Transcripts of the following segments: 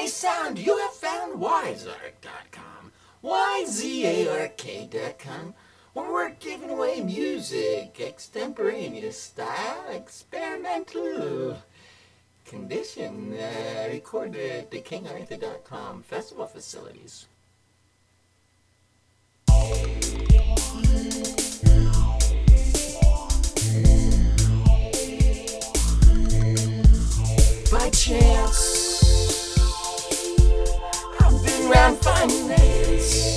Gateway Sound, you have found Wizark.com, YZARK.com, where we're giving away music, extemporaneous style, experimental condition, recorded at the KingArthur.com festival facilities. By chance, I've been around finance,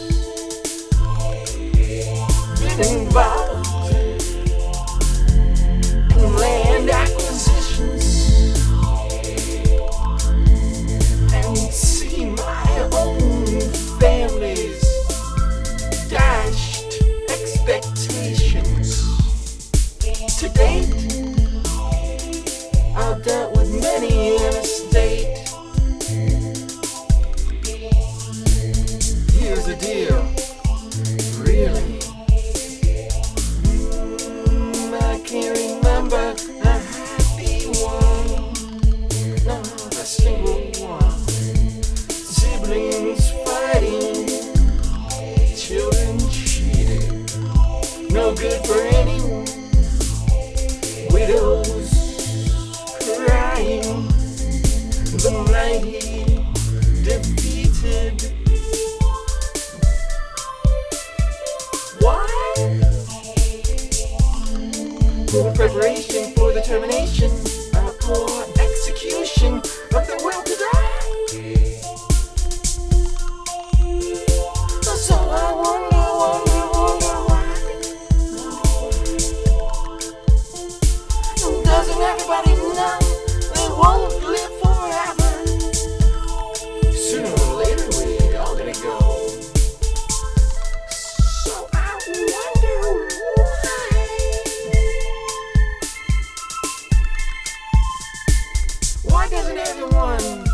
been involved in land acquisitions, and see my own family's dashed expectations. To date, I've dealt with many in a state. Here's the deal, really. I can't remember a happy one, not a single one. Siblings fighting, children cheated, no good for anyone. Widows crying, the mighty defeated. Why? For preparation for the termination, for execution of the will to die. So I wonder why. Doesn't everybody know they won't live forever? Sooner or later we all gonna go. So I wonder why doesn't everyone